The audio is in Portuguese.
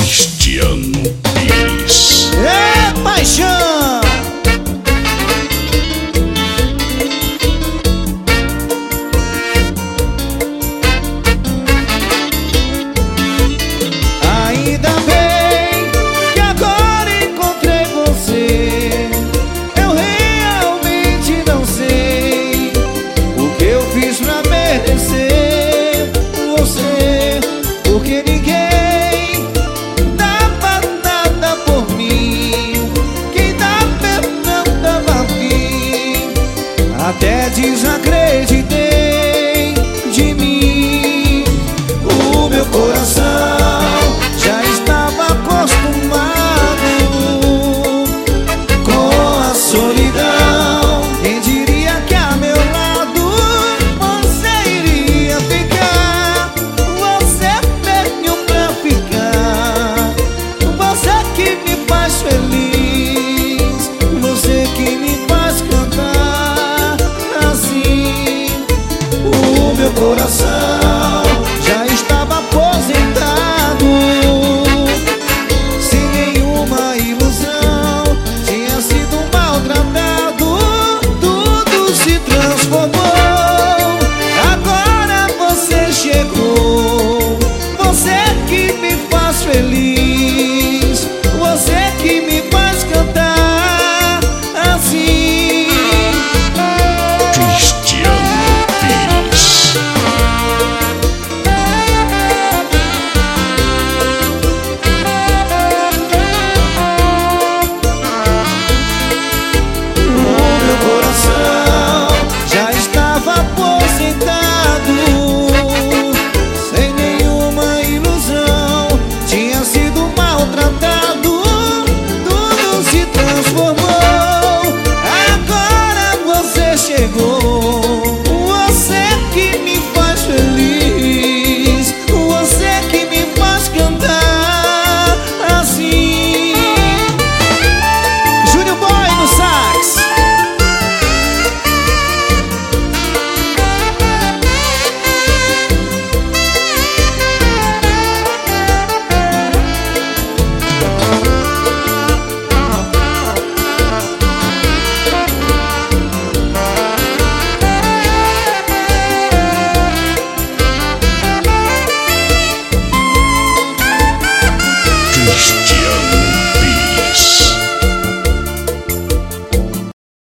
Cristiano Pires. É paixão. Ainda bem que agora encontrei você. Eu realmente não sei o que eu fiz pra merecer você, porque ninguém dava nada por mim. Quem dá perdão dava fim. Até desacreditei de mim. O meu coração já estava acostumado com a solidão. Quem diria que a meu lado você iria ficar? Você veio pra ficar. Você que me faz feliz, você que me faz cantar assim. O meu coração já estava aposentado, sem nenhuma ilusão. Tinha sido maltratado, tudo se transformou. Agora você chegou, você que me faz feliz.